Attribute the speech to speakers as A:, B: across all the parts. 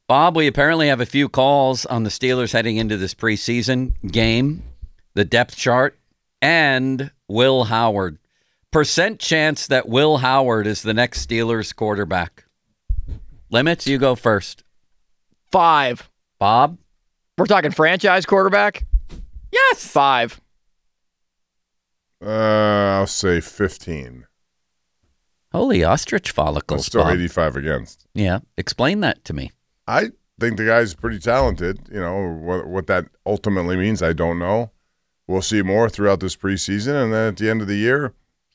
A: Bob, we apparently have a few calls on the Steelers heading into this preseason game, the depth chart, and Will Howard. Percent chance that Will Howard is the next Steelers quarterback. Limits, you go first.
B: 5.
A: Bob?
B: We're talking franchise quarterback?
A: Yes.
B: 5.
C: I'll say 15.
A: Holy ostrich follicles,
C: That's still
A: Bob.
C: 85 against.
A: Yeah, explain that to me.
C: I think the guy's pretty talented. You know, what that ultimately means, I don't know. We'll see more throughout this preseason, and then at the end of the year,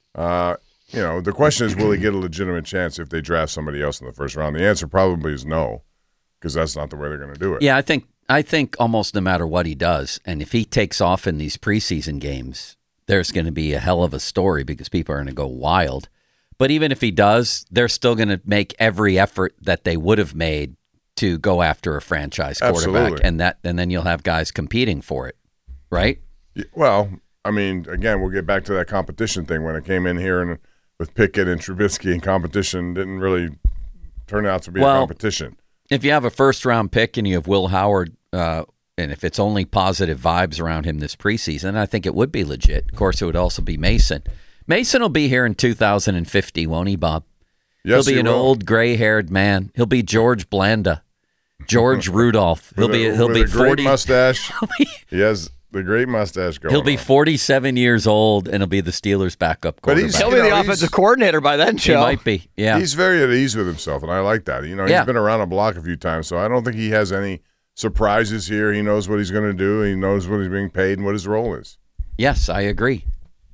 C: the question is, will he get a legitimate chance if they draft somebody else in the first round? The answer probably is no, because that's not the way they're going to do it.
A: Yeah, I think almost no matter what he does, and if he takes off in these preseason games, there's going to be a hell of a story because people are going to go wild. But even if he does, they're still going to make every effort that they would have made to go after a franchise quarterback.
C: Absolutely.
A: And then you'll have guys competing for it, right?
C: Well, I mean, again, we'll get back to that competition thing. When it came in here and with Pickett and Trubisky, and competition didn't really turn out to be a competition.
A: If you have a first-round pick and you have Will Howard, and if it's only positive vibes around him this preseason, I think it would be legit. Of course, it would also be Mason. Mason will be here in 2050, won't he, Bob?
C: Yes,
A: he'll be an old gray-haired man. He'll be George Blanda, George Rudolph. He'll be
C: great
A: 40
C: mustache. He has the great mustache going.
A: He'll be 47 years old, and he'll be the Steelers' backup quarterback.
B: He'll be the offensive coordinator by then, Joe.
A: He might be, yeah.
C: He's very at ease with himself, and I like that. You know, he's been around the block a few times, so I don't think he has any surprises here. He knows what he's going to do. He knows what he's being paid and what his role is.
A: Yes, I agree.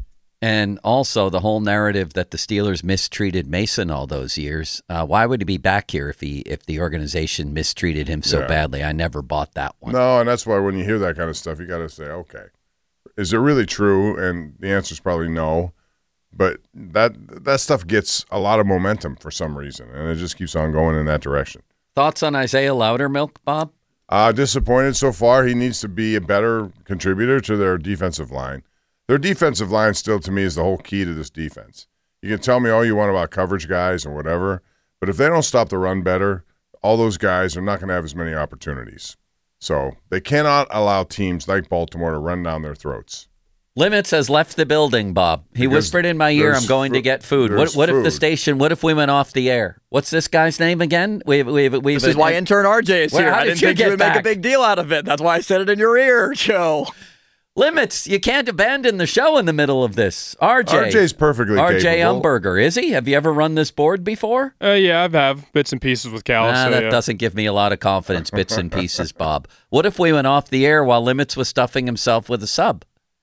A: And also the whole narrative that the Steelers mistreated Mason all those years. Why would he be back here if the organization mistreated him so badly? I never bought that one.
C: No, and that's why when you hear that kind of stuff, you got to say, okay, is it really true? And the answer is probably no. But that stuff gets a lot of momentum for some reason, and it just keeps on going in that direction.
A: Thoughts on Isaiah Loudermilk, Bob?
C: Disappointed so far. He needs to be a better contributor to their defensive line. Their defensive line still, to me, is the whole key to this defense. You can tell me all you want about coverage guys and whatever, but if they don't stop the run better, all those guys are not going to have as many opportunities. So they cannot allow teams like Baltimore to run down their throats.
A: Limits has left the building, Bob. He whispered in my ear, I'm going to get food. What if the station, what if we went off the air? What's this guy's name again?
B: This is why intern RJ is here. I didn't think you would make a big deal out of it. That's why I said it in your ear, Joe.
A: Limits, you can't abandon the show in the middle of this.
C: RJ's perfectly capable.
A: RJ Umberger, is he? Have you ever run this board before?
D: Yeah, I have bits and pieces with Cal.
A: That doesn't give me a lot of confidence, bits and pieces, Bob. What if we went off the air while Limits was stuffing himself with a sub?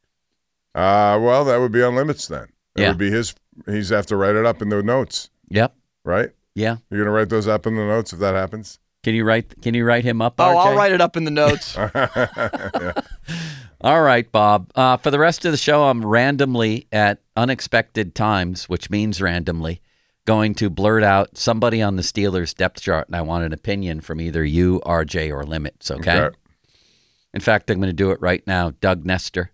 C: Well, that would be on Limits then. It would be he's have to write it up in the notes.
A: Yep.
C: Right?
A: Yeah.
C: You're going to write those up in the notes if that happens?
A: Can you write him up, RJ?
B: Oh, I'll write it up in the notes.
A: All right, Bob. For the rest of the show, I'm randomly at unexpected times, which means randomly, going to blurt out somebody on the Steelers depth chart, and I want an opinion from either you, RJ, or Limits, okay? In fact, I'm going to do it right now. Doug Nestor.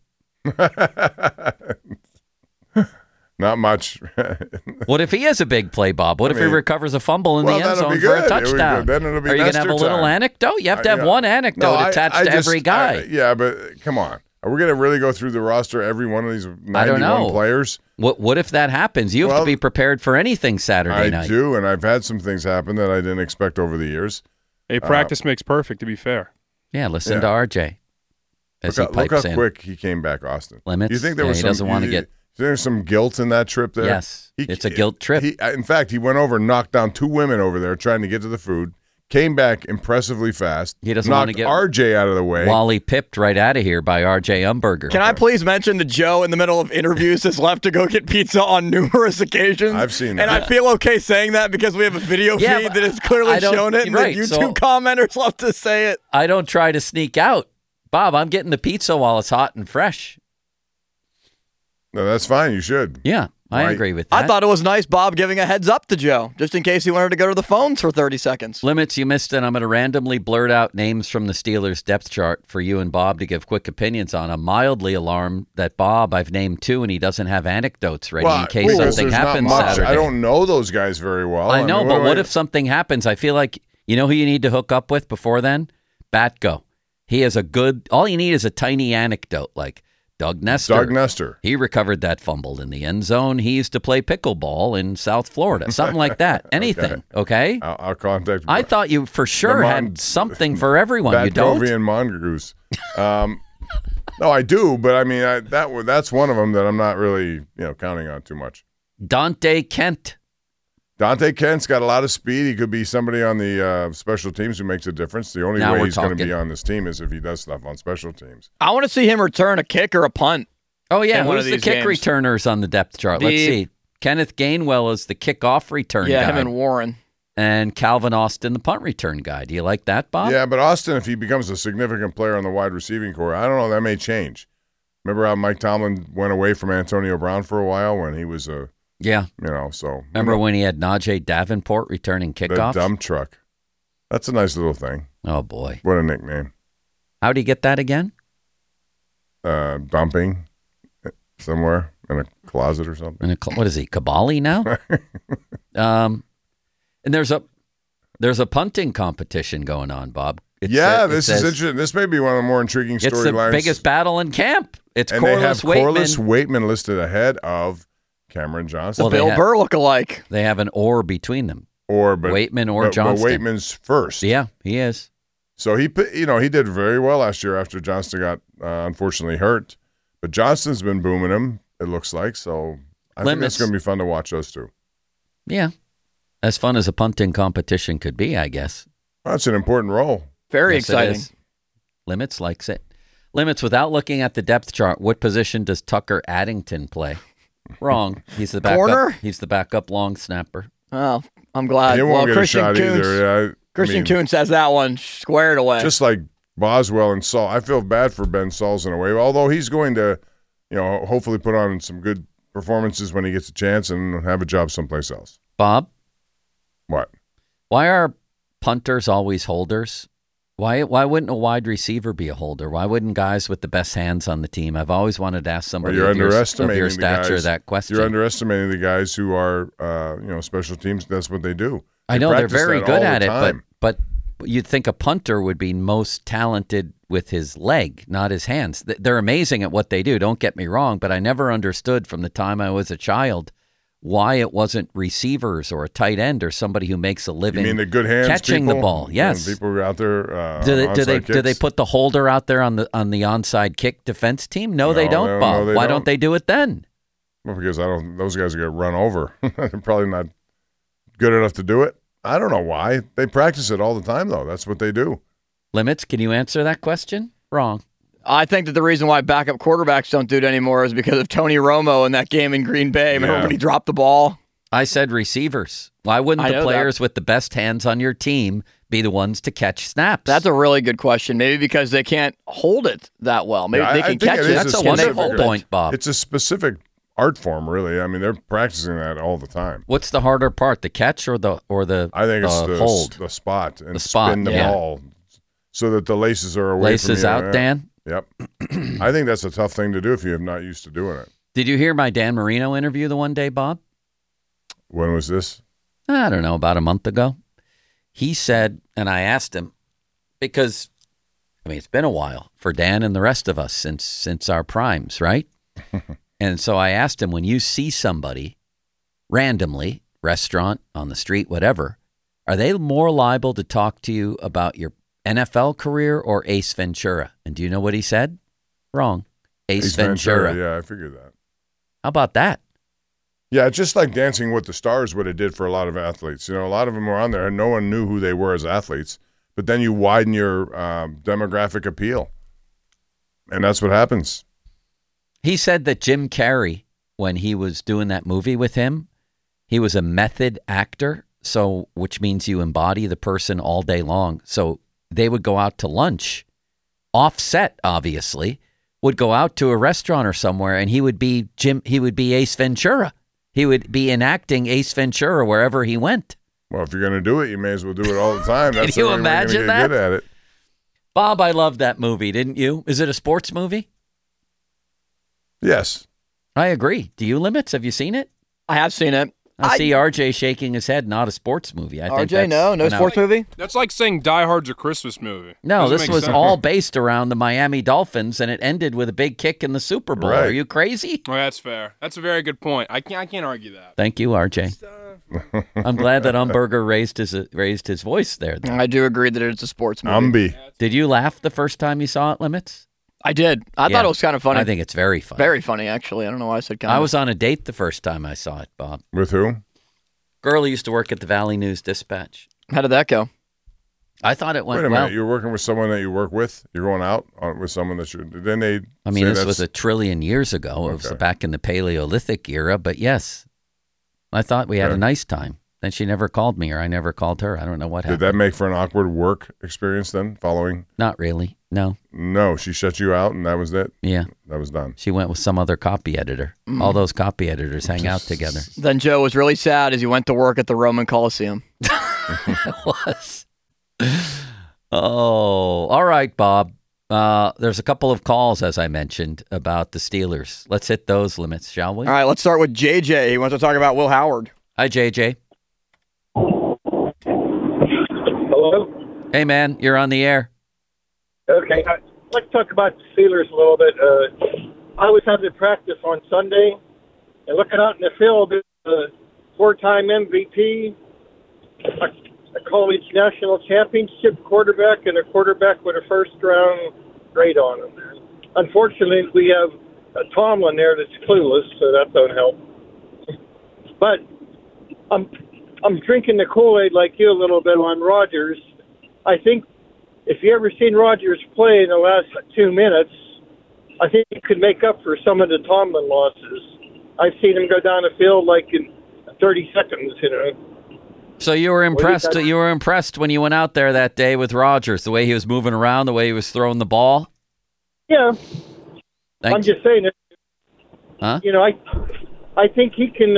C: Not much.
A: What if he is a big play, Bob? What if he recovers a fumble in the end zone for a touchdown?
C: Then it'll be
A: Are you going to have a little anecdote? You have to have one anecdote attached to every guy.
C: Yeah, but come on. Are we going to really go through the roster, every one of these 91 players?
A: What if that happens? You have to be prepared for anything Saturday night.
C: I do, and I've had some things happen that I didn't expect over the years.
D: Hey, practice makes perfect, to be fair.
A: Yeah, listen to RJ.
C: Look how quick he came back, Austin.
A: Limits?
C: You think there was
A: he doesn't want to get...
C: There's some guilt in that trip there?
A: Yes, it's a guilt trip.
C: In fact, he went over and knocked down 2 women over there trying to get to the food, came back impressively fast,
A: he doesn't want to get
C: RJ out of the way.
A: Wally pipped right out of here by RJ Umberger.
B: Can I please mention that Joe, in the middle of interviews, has left to go get pizza on numerous occasions?
C: I've seen that.
B: And I feel okay saying that because we have a video feed that has clearly shown it, and the YouTube commenters love to say it.
A: I don't try to sneak out. Bob, I'm getting the pizza while it's hot and fresh.
C: No, that's fine. You should.
A: Yeah, I agree with that.
B: I thought it was nice, Bob, giving a heads up to Joe, just in case he wanted to go to the phones for 30 seconds.
A: Limits, you missed it. I'm going to randomly blurt out names from the Steelers depth chart for you and Bob to give quick opinions on. I'm mildly alarmed that Bob, I've named 2, and he doesn't have anecdotes ready in case something happens Saturday.
C: I don't know those guys very well.
A: I know, but what if something happens? I feel like You know who you need to hook up with before then? Batko. He has all you need is a tiny anecdote like Doug Nestor. He recovered that fumble in the end zone. He used to play pickleball in South Florida. Something like that. Anything, okay?
C: I'll contact.
A: I thought you for sure had something for everyone. You don't?
C: Batkovian Mongoose. No, I do, but I mean that's one of them that I'm not really counting on too much.
A: Dante Kent.
C: Dante Kent's got a lot of speed. He could be somebody on the special teams who makes a difference. The only way he's going to be on this team is if he does stuff on special teams.
B: I want to see him return a kick or a punt.
A: Oh, yeah. Who's the kick returners on the depth chart? Let's see. Kenneth Gainwell is the kickoff return guy.
B: Yeah, him and Warren.
A: And Calvin Austin, the punt return guy. Do you like that, Bob?
C: Yeah, but Austin, if he becomes a significant player on the wide receiving corps, I don't know. That may change. Remember how Mike Tomlin went away from Antonio Brown for a while when he was a...
A: Yeah.
C: So...
A: Remember when he had Najee Davenport returning kickoffs?
C: The dump truck. That's a nice little thing.
A: Oh, boy.
C: What a nickname.
A: How'd he get that again?
C: Dumping somewhere in a closet or something.
A: What is he, Kabali now? And there's a punting competition going on, Bob.
C: This is interesting. This may be one of the more intriguing storylines.
A: It's the biggest battle in camp. It's
C: and
A: Corliss
C: they have Corliss Waitman listed ahead of Cameron Johnson.
B: Well, Bill Burr lookalike.
A: They have an or between them.
C: Waitman
A: or Johnston.
C: But Waitman's first.
A: Yeah, he is.
C: So he did very well last year after Johnston got unfortunately hurt. But Johnston's been booming him, it looks like. So I think it's going to be fun to watch those two.
A: Yeah. As fun as a punting competition could be, I guess.
C: That's an important role.
B: Very exciting.
A: Limits likes it. Limits, without looking at the depth chart, what position does Tucker Addington play? Wrong. He's the backup.
B: Corner?
A: He's the backup long snapper.
B: Oh, I'm glad.
C: He won't get Christian a shot Kuntz, either. Yeah,
B: Christian Kuntz has that one squared away.
C: Just like Boswell and Saul. I feel bad for Ben Sauls in a way, although he's going to, hopefully put on some good performances when he gets a chance and have a job someplace else.
A: Bob?
C: What?
A: Why are punters always holders? Why wouldn't a wide receiver be a holder? Why wouldn't guys with the best hands on the team? I've always wanted to ask somebody of your stature that question.
C: You're underestimating the guys who are, special teams. That's what they do.
A: I know they're very good at it, but you'd think a punter would be most talented with his leg, not his hands. They're amazing at what they do. Don't get me wrong, but I never understood from the time I was a child why it wasn't receivers or a tight end or somebody who makes a living.
C: You mean the good hands
A: catching
C: people?
A: the ball? Yes.
C: People who are out there.
A: Do they put the holder out there on the onside kick defense team? No, they don't, Bob. Why don't they do it then?
C: Well, because those guys get run over. They're probably not good enough to do it. I don't know why. They practice it all the time, though. That's what they do.
A: Limits, can you answer that question? Wrong.
B: I think that the reason why backup quarterbacks don't do it anymore is because of Tony Romo in that game in Green Bay. Remember when he dropped the ball?
A: I said receivers. Why wouldn't the players with the best hands on your team be the ones to catch snaps?
B: That's a really good question. Maybe because they can't hold it that well. Maybe they can catch it.
A: That's a wonderful point, Bob.
C: It's a specific art form, really. I mean, they're practicing that all the time.
A: What's the harder part, the catch or the
C: I think it's the
A: hold?
C: The spot and
A: the spot,
C: spin the ball so that the laces are away from you.
A: Laces out, Dan?
C: Yep. I think that's a tough thing to do if you're not used to doing it.
A: Did you hear my Dan Marino interview the one day, Bob?
C: When was this?
A: I don't know, about a month ago. He said, and I asked him, because, it's been a while for Dan and the rest of us since our primes, right? And so I asked him, when you see somebody randomly, restaurant, on the street, whatever, are they more liable to talk to you about your NFL career or Ace Ventura? And do you know what he said? Wrong. Ace Ventura.
C: Yeah, I figured that.
A: How about that?
C: Yeah, it's just like Dancing with the Stars, what it did for a lot of athletes. A lot of them were on there and no one knew who they were as athletes. But then you widen your demographic appeal. And that's what happens.
A: He said that Jim Carrey, when he was doing that movie with him, he was a method actor, which means you embody the person all day long. So they would go out to lunch, offset, obviously, would go out to a restaurant or somewhere, and he would be Ace Ventura. He would be enacting Ace Ventura wherever he went.
C: Well, if you're going to do it, you may as well do it all the time.
A: Can you imagine that?
C: Good at it.
A: Bob, I loved that movie, didn't you? Is it a sports movie?
C: Yes.
A: I agree. Do you, Limits? Have you seen it?
B: I have seen it.
A: I see RJ shaking his head. Not a sports movie. I think
B: RJ, no sports movie.
D: That's like saying Die Hard's a Christmas movie.
A: No,
D: Doesn't
A: this
D: make
A: was
D: sense.
A: all based around the Miami Dolphins, and it ended with a big kick in the Super Bowl.
C: Right.
A: Are you crazy?
D: Oh, that's fair. That's a very good point. I can't argue that.
A: Thank you, RJ. I'm glad that Umberger raised his voice there.
B: I do agree that it's a sports movie.
C: Umby.
A: Did you laugh the first time you saw it, Limits?
B: I did. I thought it was kind of funny.
A: I think it's very funny.
B: Very funny, actually. I don't know why I said kind of.
A: I was on a date the first time I saw it, Bob.
C: With who?
A: Girl who used to work at the Valley News Dispatch.
B: How did that go?
A: I thought it went
C: Wait a
A: well.
C: minute. You're working with someone that you work with? You're going out with someone that you're... Then they
A: I mean,
C: say
A: this
C: that's-
A: was a trillion years ago. It was
C: Okay.
A: back in the Paleolithic era. But yes, I thought we had a nice time. Then she never called me, or I never called her. I don't know what
C: Did
A: happened.
C: that make for an awkward work experience then, following?
A: Not really. No.
C: No, she shut you out and that was it?
A: Yeah.
C: That was done.
A: She went with some other copy editor. All those copy editors hang out together.
B: Then Joe was really sad as he went to work at the Roman Coliseum.
A: It was. Oh, all right, Bob. There's a couple of calls, as I mentioned, about the Steelers. Let's hit those limits, shall we?
B: All right, let's start with JJ. He wants to talk about Will Howard.
A: Hi, JJ.
E: Hello?
A: Hey, man, you're on the air.
E: Okay, let's talk about the Steelers a little bit. I was having practice on Sunday, and looking out in the field, a four-time MVP, a college national championship quarterback, and a quarterback with a first-round grade on him. Unfortunately, we have a Tomlin there that's clueless, so that don't help. But I'm drinking the Kool-Aid like you a little bit on Rodgers. I think if you ever seen Rodgers play in the last 2 minutes, I think he could make up for some of the Tomlin losses. I've seen him go down the field like in 30 seconds, you know.
A: So you were impressed. You were impressed when you went out there that day with Rodgers, the way he was moving around, the way he was throwing the ball.
E: Yeah,
A: Thank
E: I'm
A: you.
E: just saying it.
A: Huh?
E: You know, I think he can.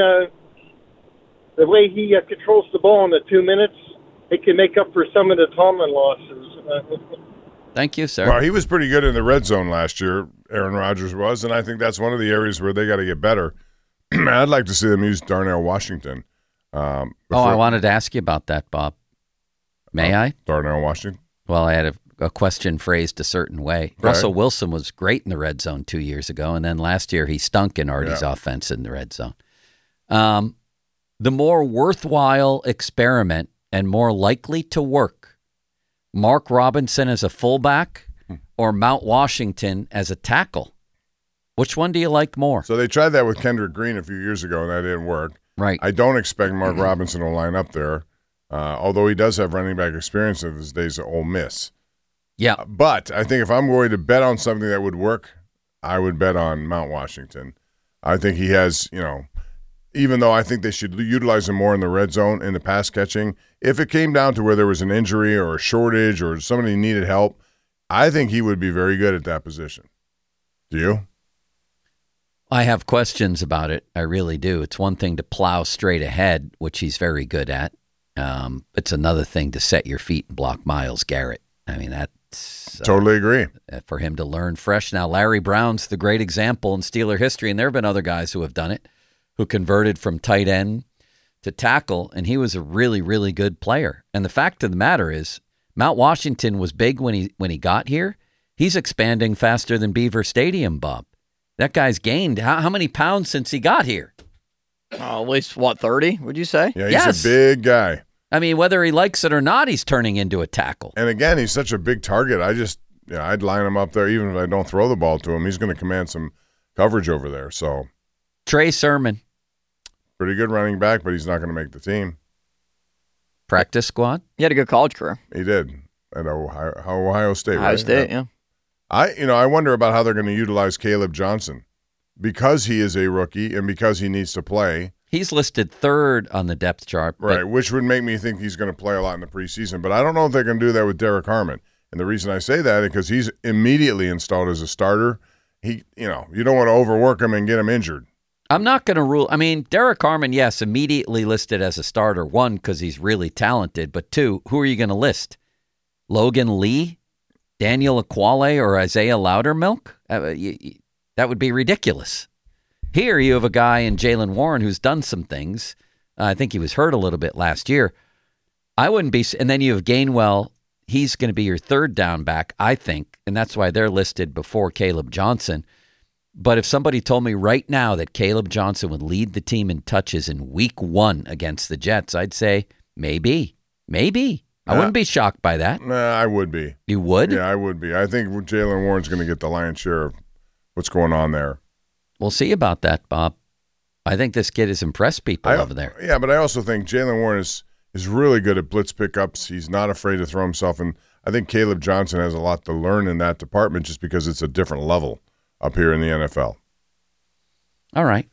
E: The way he controls the ball in the 2 minutes, he can make up for some of the Tomlin losses.
A: Thank you, sir.
C: Well, he was pretty good in the red zone last year, Aaron Rodgers was, and I think that's one of the areas where they got to get better. I'd like to see them use Darnell Washington.
A: I wanted to ask you about that, Bob. May I?
C: Darnell Washington?
A: Well, I had a question phrased a certain way. Russell Wilson was great in the red zone 2 years ago, and then last year he stunk in Artie's offense in the red zone. The more worthwhile experiment and more likely to work, Mark Robinson as a fullback or Mount Washington as a tackle? Which one do you like more?
C: So they tried that with Kendrick Green a few years ago, and that didn't work.
A: Right.
C: I don't expect Mark Robinson to line up there, although he does have running back experience of his days at Ole Miss.
A: Yeah.
C: But I think if I'm going to bet on something that would work, I would bet on Mount Washington. I think he has, even though I think they should utilize him more in the red zone in the pass catching, if it came down to where there was an injury or a shortage or somebody needed help, I think he would be very good at that position. Do you?
A: I have questions about it. I really do. It's one thing to plow straight ahead, which he's very good at. It's another thing to set your feet and block Myles Garrett. I mean, that's
C: Totally agree.
A: for him to learn fresh. Now, Larry Brown's the great example in Steeler history, and there have been other guys who have done it, who converted from tight end to tackle, and he was a really, really good player. And the fact of the matter is, Mount Washington was big when he got here. He's expanding faster than Beaver Stadium, Bob. That guy's gained how many pounds since he got here?
B: At least, 30, would you say?
C: Yeah, he's
A: Yes.
C: a big guy.
A: I mean, whether he likes it or not, he's turning into a tackle.
C: And again, he's such a big target. I'd line him up there even if I don't throw the ball to him. He's going to command some coverage over there. So
A: Trey Sermon,
C: pretty good running back, but he's not going to make the team.
A: practice squad.
B: He had a good college career.
C: He did at Ohio State.
B: Ohio
C: right?
B: State, yeah.
C: I wonder about how they're going to utilize Caleb Johnson because he is a rookie and because he needs to play.
A: He's listed third on the depth chart. but
C: Right, which would make me think he's going to play a lot in the preseason. But I don't know if they can do that with Derek Harmon. And the reason I say that is because he's immediately installed as a starter. You don't want to overwork him and get him injured.
A: I'm not going to rule. I mean, Derek Harmon, yes, immediately listed as a starter. One, because he's really talented. But two, who are you going to list? Logan Lee, Daniel Aquale, or Isaiah Loudermilk? That would be ridiculous. Here you have a guy in Jalen Warren who's done some things. I think he was hurt a little bit last year. I wouldn't be. And then you have Gainwell. He's going to be your third down back, I think. And that's why they're listed before Caleb Johnson. But if somebody told me right now that Caleb Johnson would lead the team in touches in week 1 against the Jets, I'd say maybe. I wouldn't be shocked by that.
C: Nah, I would be.
A: You would?
C: Yeah, I would be. I think Jaylen Warren's going to get the lion's share of what's going on there.
A: We'll see about that, Bob. I think this kid has impressed people over there.
C: Yeah, but I also think Jaylen Warren is really good at blitz pickups. He's not afraid to throw himself in. I think Caleb Johnson has a lot to learn in that department just because it's a different level up here in the NFL.
A: All right.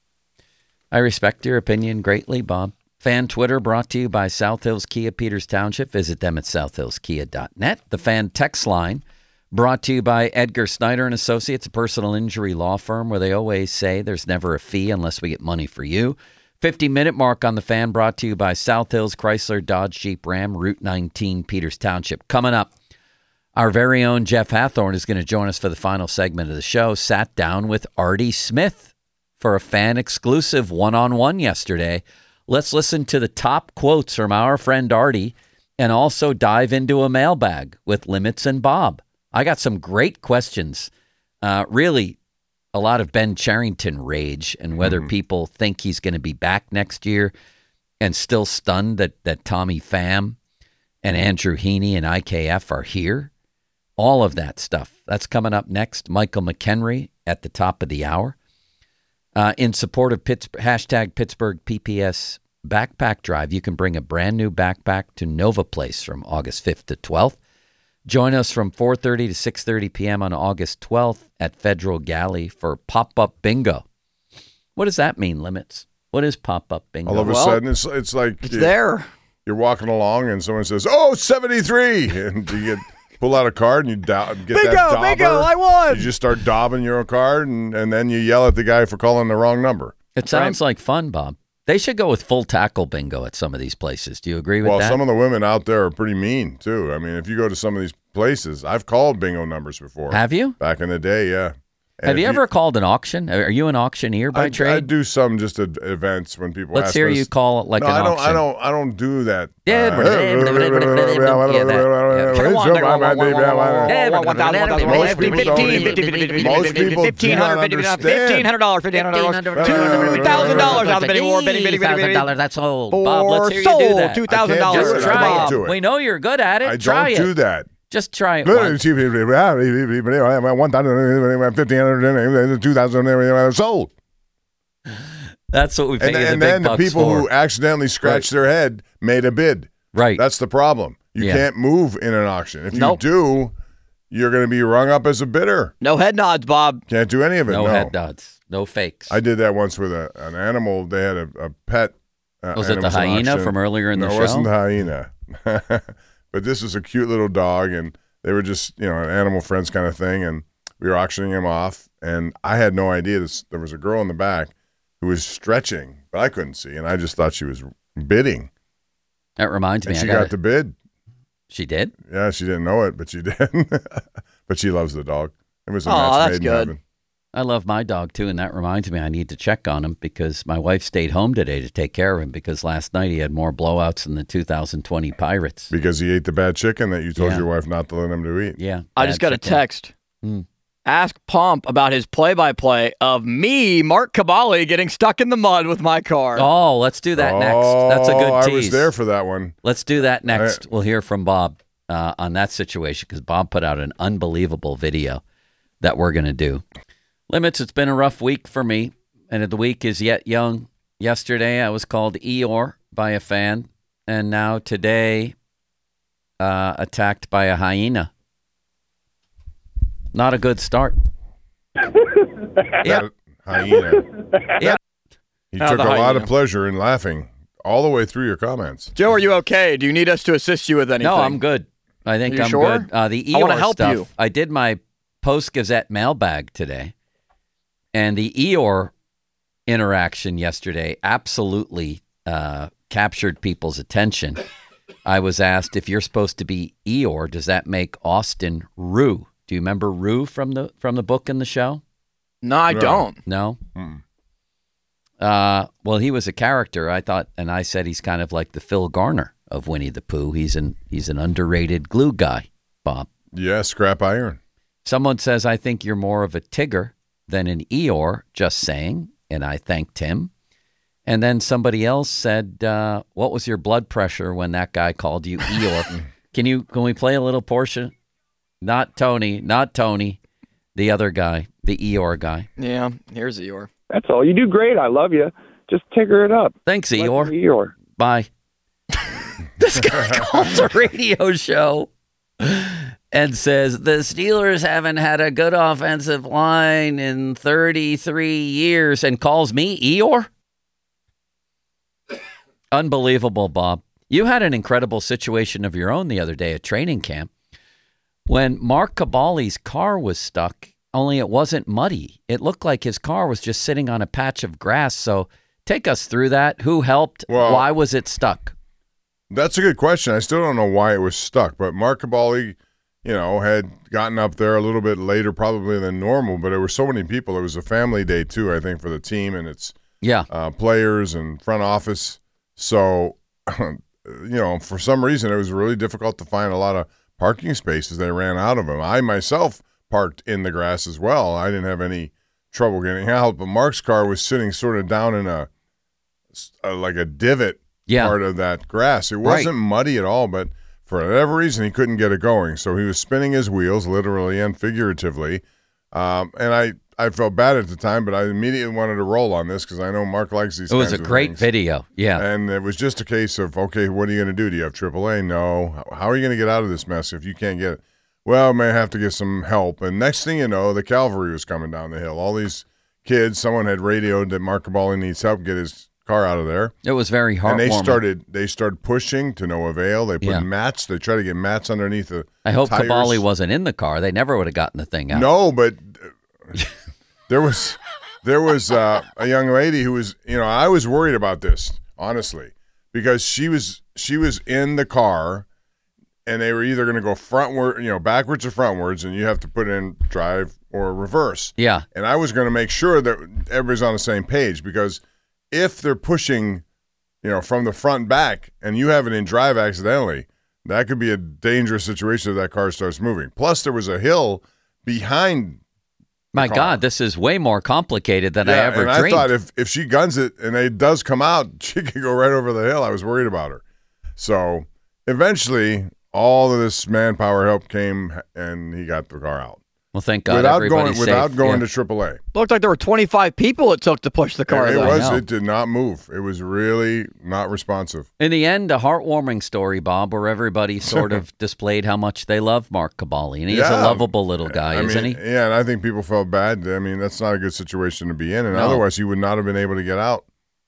A: I respect your opinion greatly, Bob. Fan Twitter brought to you by South Hills Kia Peters Township. Visit them at southhillskia.net. The fan text line brought to you by Edgar Snyder and Associates, a personal injury law firm where they always say there's never a fee unless we get money for you. 50-minute mark on the fan brought to you by South Hills Chrysler Dodge Jeep Ram, Route 19, Peters Township. Coming up, our very own Jeff Hathorn is going to join us for the final segment of the show. Sat down with Artie Smith for a fan-exclusive one-on-one yesterday. Let's listen to the top quotes from our friend Artie and also dive into a mailbag with Limits and Bob. I got some great questions. Really, a lot of Ben Cherington rage and whether people think he's going to be back next year and still stunned that Tommy Pham and Andrew Heaney and IKF are here. All of that stuff. That's coming up next. Michael McHenry at the top of the hour. In support of hashtag Pittsburgh PPS Backpack Drive, you can bring a brand new backpack to Nova Place from August 5th to 12th. Join us from 4:30 to 6:30 p.m. on August 12th at Federal Galley for Pop-Up Bingo. What does that mean, Limits? What is Pop-Up Bingo?
C: All of a sudden, it's like
B: it's there.
C: You're walking along and someone says, "Oh, 73," and you pull out a card and you get
B: bingo,
C: that dauber.
B: Bingo, I won.
C: You just start daubing your card and then you yell at the guy for calling the wrong number.
A: It sounds like fun, Bob. They should go with full tackle bingo at some of these places. Do you agree with that?
C: Well, some of the women out there are pretty mean, too. I mean, if you go to some of these places, I've called bingo numbers before.
A: Have you?
C: Back in the day, yeah.
A: Have you ever called an auction? Are you an auctioneer by trade?
C: I do some just at events when people
A: Let's
C: ask
A: hear
C: us.
A: you call it like an auction.
C: I don't do that.
A: Yeah,
C: Most people do not understand.
B: $1,500, $2,000 out of the bidding war.
A: $2,000. That's all. Bob, let's hear you do that.
B: $2,000.
A: Just try
C: do
A: it.
C: it.
A: We know you're good at it.
C: I
A: Try
C: don't
A: it.
C: do that.
A: Just try it once.
C: $1,000, sold.
A: That's what we pay you
C: And
A: the
C: then
A: big
C: the
A: bucks
C: people
A: for.
C: who accidentally scratched their head made a bid.
A: Right.
C: That's the problem. You can't move in an auction. If you do, you're going to be rung up as a bidder.
B: No head nods, Bob.
C: Can't do any of it.
A: No head nods. No fakes.
C: I did that once with an animal. They had a pet.
A: Was it the hyena
C: auction.
A: from earlier in the show?
C: No, it wasn't the hyena. But this was a cute little dog, and they were just, an animal friends kind of thing, and we were auctioning him off, and I had no idea there was a girl in the back who was stretching, but I couldn't see, and I just thought she was bidding.
A: That reminds me.
C: And she got the bid.
A: She did?
C: Yeah, she didn't know it, but she did. But she loves the dog. It was a
B: match
C: match
B: that's
C: made in
B: good.
C: heaven.
A: I love my dog, too, and that reminds me I need to check on him because my wife stayed home today to take care of him because last night he had more blowouts than the 2020 Pirates.
C: Because he ate the bad chicken that you told your wife not to let him to eat.
A: Yeah.
B: I just got a text. Ask Pomp about his play-by-play of me, Mark Cabali, getting stuck in the mud with my car.
A: Oh, let's do that next. That's a good tease.
C: I was there for that one.
A: Let's do that next. We'll hear from Bob on that situation because Bob put out an unbelievable video that we're going to do. Limits, it's been a rough week for me, and the week is yet young. Yesterday, I was called Eeyore by a fan, and now today, attacked by a hyena. Not a good start.
C: That hyena.
A: Yeah.
C: He took a lot of pleasure in laughing all the way through your comments.
B: Joe, are you okay? Do you need us to assist you with anything?
A: No, I'm good. I think I'm
B: sure?
A: good. The Eeyore
B: I want to help
A: stuff,
B: you.
A: I did my Post-Gazette mailbag today, and the Eeyore interaction yesterday absolutely captured people's attention. I was asked, if you're supposed to be Eeyore, does that make Austin Rue? Do you remember Rue from the book and the show?
B: No, I don't.
A: No? Well, he was a character. I thought, and I said he's kind of like the Phil Garner of Winnie the Pooh. He's an underrated glue guy, Bob.
C: Yeah, scrap iron.
A: Someone says, I think you're more of a Tigger than an Eeyore, just saying. And I thanked him. And then somebody else said, what was your blood pressure when that guy called you Eeyore? Can we play a little portion? Not Tony, the other guy, the Eeyore guy.
B: Yeah, here's Eeyore.
F: That's all. You do great. I love you. Just Tigger it up.
A: Thanks, Eeyore.
F: Eeyore.
A: Bye. This guy calls a radio show and says, the Steelers haven't had a good offensive line in 33 years and calls me Eeyore? Unbelievable, Bob. You had an incredible situation of your own the other day at training camp when Mark Cabali's car was stuck, only it wasn't muddy. It looked like his car was just sitting on a patch of grass. So take us through that. Who helped?
C: Well,
A: why was it stuck?
C: That's a good question. I still don't know why it was stuck, but Mark Cabali, had gotten up there a little bit later probably than normal, but there were so many people. It was a family day too, I think, for the team and its players and front office. So, for some reason, it was really difficult to find a lot of parking spaces. They ran out of them. I myself parked in the grass as well. I didn't have any trouble getting out, but Mark's car was sitting sort of down in a divot part of that grass. It wasn't muddy at all, but for whatever reason, he couldn't get it going. So he was spinning his wheels, literally and figuratively. And I felt bad at the time, but I immediately wanted to roll on this because I know Mark likes these kinds of things.
A: It was a great video, yeah.
C: And it was just a case of, okay, what are you going to do? Do you have AAA? No. How are you going to get out of this mess if you can't get it? Well, I may have to get some help. And next thing you know, the cavalry was coming down the hill. All these kids, someone had radioed that Mark Cabali needs help get his car out of there.
A: It was very heartwarming.
C: And they started pushing to no avail. They put mats. They tried to get mats underneath the
A: I hope
C: tires.
A: Cabali wasn't in the car. They never would have gotten the thing out.
C: No, but there was a young lady who was, I was worried about this, honestly, because she was in the car and they were either going to go backwards or frontwards, and you have to put in drive or reverse.
A: Yeah.
C: And I was going to make sure that everybody's on the same page, because if they're pushing, from the front back and you have it in drive accidentally, that could be a dangerous situation if that car starts moving. Plus, there was a hill behind.
A: My God, this is way more complicated than I ever dreamed.
C: I thought if she guns it and it does come out, she could go right over the hill. I was worried about her. So eventually, all of this manpower help came, and he got the car out.
A: Well, thank God everybody's
C: without
A: safe.
C: going to AAA.
B: It looked like there were 25 people it took to push the car.
C: It did not move. It was really not responsive.
A: In the end, a heartwarming story, Bob, where everybody sort of displayed how much they love Mark Cabali. And he's a lovable little guy, isn't he?
C: Yeah, and I think people felt bad. I mean, that's not a good situation to be in. And otherwise, he would not have been able to get out.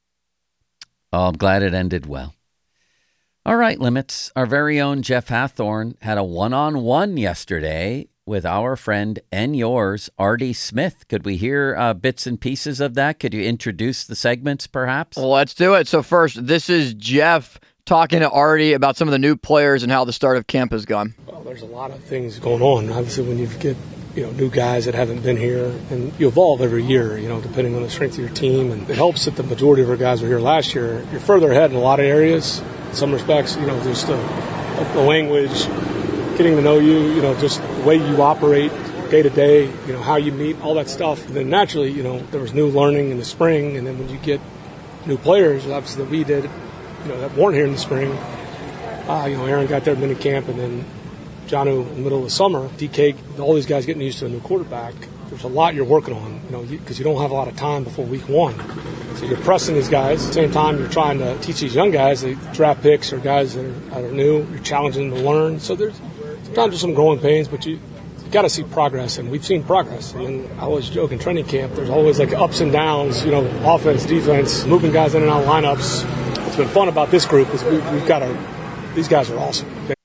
A: Oh, I'm glad it ended well. All right, Limits. Our very own Jeff Hathorn had a one-on-one yesterday with our friend and yours, Artie Smith. Could we hear bits and pieces of that? Could you introduce the segments, perhaps?
B: Well, let's do it. So first, this is Jeff talking to Artie about some of the new players and how the start of camp has gone.
G: Well, there's a lot of things going on. Obviously, when you get new guys that haven't been here, and you evolve every year, depending on the strength of your team. And it helps that the majority of our guys were here last year. You're further ahead in a lot of areas. In some respects, just the language, getting to know you, just the way you operate day to day, how you meet, all that stuff. And then naturally, there was new learning in the spring. And then when you get new players, obviously that we did, that weren't here in the spring, Aaron got there at mini camp, and then Jonnu in the middle of the summer, DK, all these guys getting used to a new quarterback. There's a lot you're working on, because you don't have a lot of time before week one. So you're pressing these guys. At the same time, you're trying to teach these young guys, the draft picks or guys that are new. You're challenging them to learn. So sometimes there's some growing pains, but you got to see progress, and we've seen progress. And I always joke in training camp, there's always like ups and downs, offense, defense, moving guys in and out of lineups. What's been fun about this group is these guys are awesome.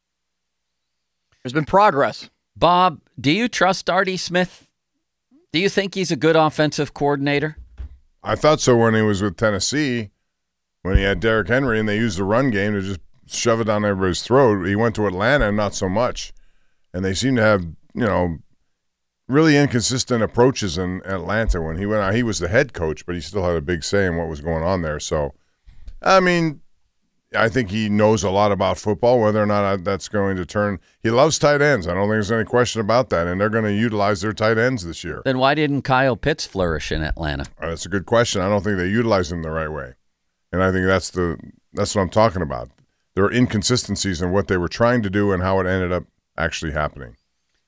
B: There's been progress.
A: Bob, do you trust Artie Smith? Do you think he's a good offensive coordinator?
C: I thought so when he was with Tennessee, when he had Derrick Henry and they used the run game to just shove it down everybody's throat. He went to Atlanta and not so much. And they seem to have, really inconsistent approaches in Atlanta. When he went out, he was the head coach, but he still had a big say in what was going on there. So, I mean, I think he knows a lot about football, whether or not that's going to turn. He loves tight ends. I don't think there's any question about that, and they're going to utilize their tight ends this year.
A: Then why didn't Kyle Pitts flourish in Atlanta?
C: That's a good question. I don't think they utilize him the right way, and I think that's what I'm talking about. There are inconsistencies in what they were trying to do and how it ended up actually happening.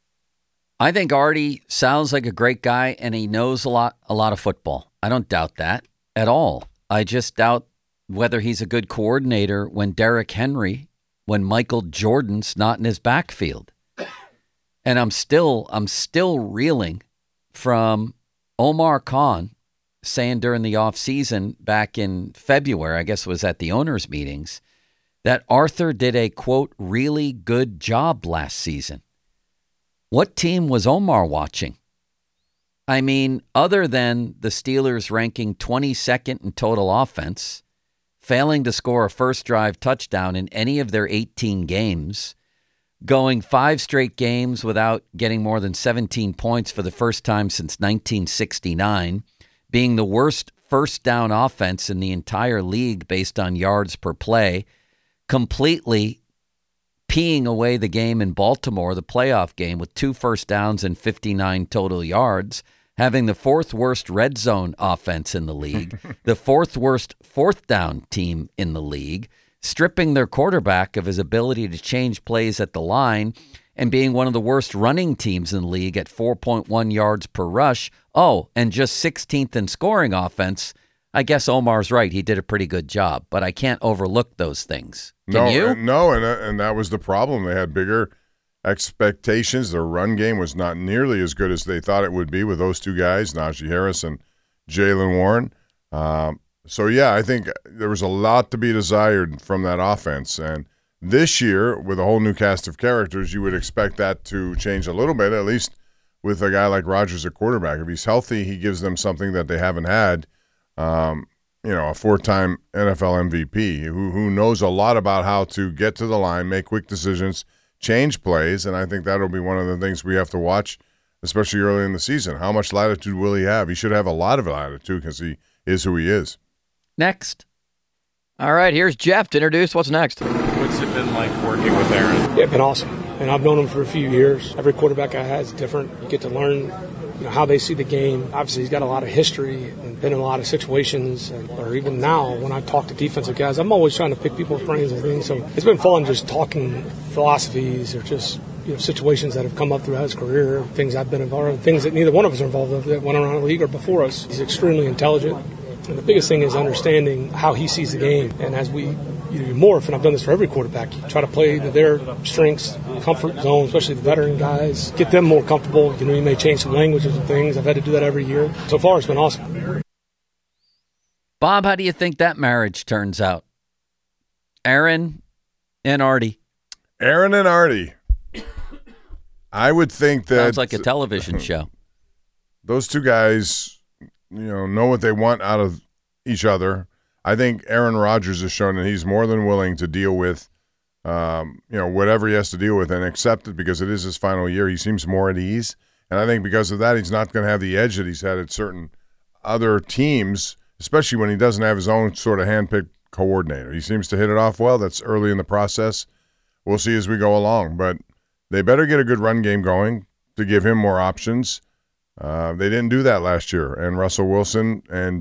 A: I think Artie sounds like a great guy, and he knows a lot of football. I don't doubt that at all. I just doubt whether he's a good coordinator when Derrick Henry, when Michael Jordan's not in his backfield. And I'm still reeling from Omar Khan saying during the offseason back in February, I guess it was at the owners' meetings, that Arthur did a, quote, really good job last season. What team was Omar watching? I mean, other than the Steelers ranking 22nd in total offense, failing to score a first-drive touchdown in any of their 18 games, going 5 straight games without getting more than 17 points for the first time since 1969, being the worst first-down offense in the entire league based on yards per play, completely peeing away the game in Baltimore, the playoff game, with 2 first downs and 59 total yards, having the 4th worst red zone offense in the league, the 4th worst 4th down team in the league, stripping their quarterback of his ability to change plays at the line, and being one of the worst running teams in the league at 4.1 yards per rush. Oh, and just 16th in scoring offense. I guess Omar's right. He did a pretty good job, but I can't overlook those things. Can you?
C: No, and that was the problem. They had bigger expectations. Their run game was not nearly as good as they thought it would be with those 2 guys, Najee Harris and Jaylen Warren. So, yeah, I think there was a lot to be desired from that offense. And this year, with a whole new cast of characters, you would expect that to change a little bit, at least with a guy like Rodgers at quarterback. If he's healthy, he gives them something that they haven't had. A 4-time NFL MVP who knows a lot about how to get to the line, make quick decisions, change plays, and I think that'll be one of the things we have to watch, especially early in the season. How much latitude will he have? He should have a lot of latitude because he is who he is.
A: Next.
B: All right, here's Jeff to introduce what's next.
H: What's it been like working with Aaron?
G: Yeah, it's been awesome. And I've known him for a few years. Every quarterback I had is different. You get to learn how they see the game. Obviously, he's got a lot of history and been in a lot of situations. Or even now, when I talk to defensive guys, I'm always trying to pick people's brains and things. So it's been fun just talking philosophies or just situations that have come up throughout his career, things I've been involved in, things that neither one of us are involved in that went around the league or before us. He's extremely intelligent. And the biggest thing is understanding how he sees the game. And as we morph, and I've done this for every quarterback, you try to play to their strengths, comfort zone, especially the veteran guys, get them more comfortable. You may change some languages and things. I've had to do that every year. So far, it's been awesome.
A: Bob, how do you think that marriage turns out? Aaron and Artie.
C: Aaron and Artie. I would think that
A: sounds like a television show.
C: Those 2 guys, know what they want out of each other. I think Aaron Rodgers has shown that he's more than willing to deal with, whatever he has to deal with and accept it because it is his final year. He seems more at ease. And I think because of that, he's not going to have the edge that he's had at certain other teams, especially when he doesn't have his own sort of handpicked coordinator. He seems to hit it off well. That's early in the process. We'll see as we go along. But they better get a good run game going to give him more options. They didn't do that last year. And Russell Wilson and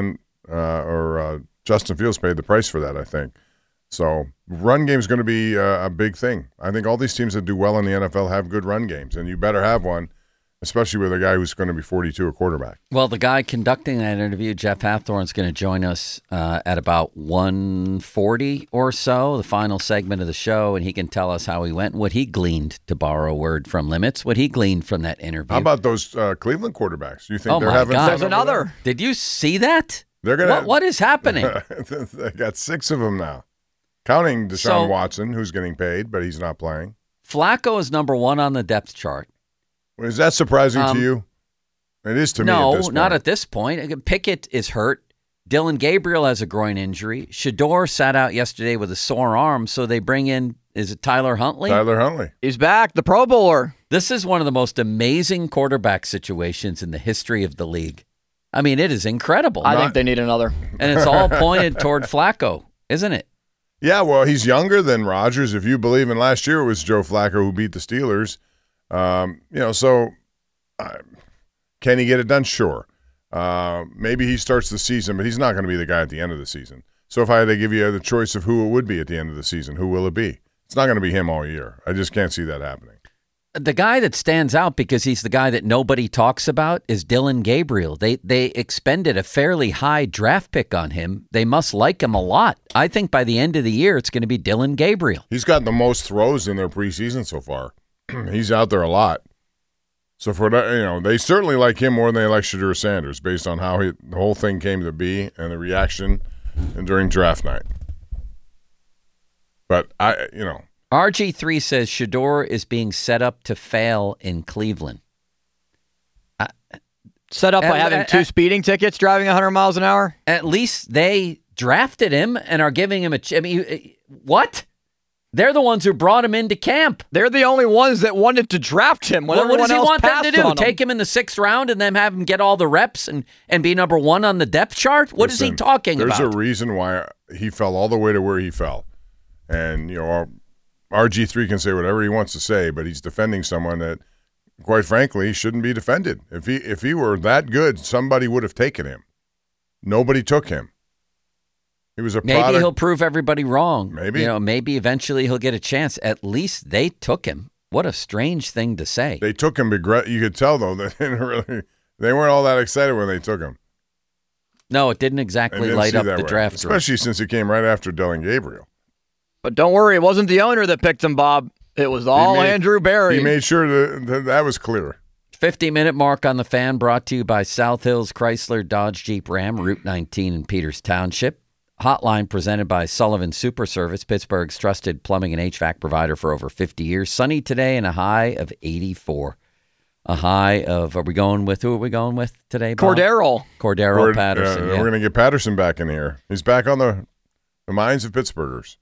C: Justin Fields paid the price for that, I think. So run game is going to be a big thing. I think all these teams that do well in the NFL have good run games, and you better have one, especially with a guy who's going to be 42 a quarterback.
A: Well, the guy conducting that interview, Jeff Hathorn, is going to join us at about 1:40 or so, the final segment of the show, and he can tell us how he went and what he gleaned, to borrow a word from Limits, what he gleaned from that interview.
C: How about those Cleveland quarterbacks? You think
A: they're
C: having
A: God.
C: fun?
B: There's another.
A: Did you see that?
C: They're gonna.
A: What is happening?
C: They got 6 of them now, counting Deshaun Watson, who's getting paid, but he's not playing.
A: Flacco is number 1 on the depth chart.
C: Is that surprising to you? It is to me.
A: No,
C: at this point.
A: not at this point. Pickett is hurt. Dylan Gabriel has a groin injury. Shador sat out yesterday with a sore arm, so they bring in Is it Tyler Huntley?
C: Tyler Huntley.
B: He's back, the Pro Bowler.
A: This is one of the most amazing quarterback situations in the history of the league. I mean, it is incredible.
B: I think they need another.
A: And it's all pointed toward Flacco, isn't it?
C: Yeah, well, he's younger than Rodgers. If you believe in last year, it was Joe Flacco who beat the Steelers. Can he get it done? Sure. Maybe he starts the season, but he's not going to be the guy at the end of the season. So if I had to give you the choice of who it would be at the end of the season, who will it be? It's not going to be him all year. I just can't see that happening.
A: The guy that stands out because he's the guy that nobody talks about is Dylan Gabriel. They expended a fairly high draft pick on him. They must like him a lot. I think by the end of the year, it's going to be Dylan Gabriel.
C: He's got the most throws in their preseason so far. He's out there a lot. So for that, they certainly like him more than they like Shadur Sanders, based on how the whole thing came to be and the reaction and during draft night. But
A: RG3 says Shador is being set up to fail in Cleveland.
B: Set up by having 2 speeding tickets, driving 100 miles an hour?
A: At least they drafted him and are giving him what? They're the ones who brought him into camp.
B: They're the only ones that wanted to draft him. When
A: what does he want them to
B: passed
A: do?
B: on him.
A: Take him in the 6th round and then have him get all the reps and be number 1 on the depth chart? What is he talking about?
C: There's a reason why he fell all the way to where he fell. And, RG3 can say whatever he wants to say, but he's defending someone that, quite frankly, shouldn't be defended. If he were that good, somebody would have taken him. Nobody took him. He was a product.
A: Maybe he'll prove everybody wrong.
C: Maybe.
A: Maybe eventually he'll get a chance. At least they took him. What a strange thing to say.
C: They took him. You could tell, though, that they weren't all that excited when they took him.
A: No, it didn't exactly light up the draft.
C: Especially since he came right after Dylan Gabriel.
B: But don't worry, it wasn't the owner that picked him, Bob. It was all Andrew Berry.
C: He made sure that was clear.
A: 50-minute mark on the Fan brought to you by South Hills Chrysler Dodge Jeep Ram, Route 19 in Peters Township. Hotline presented by Sullivan Super Service, Pittsburgh's trusted plumbing and HVAC provider for over 50 years. Sunny today and a high of 84. A high of, who are we going with today, Bob? Cordero Patterson.
C: We're going to get Patterson back in here. He's back on the minds of Pittsburghers.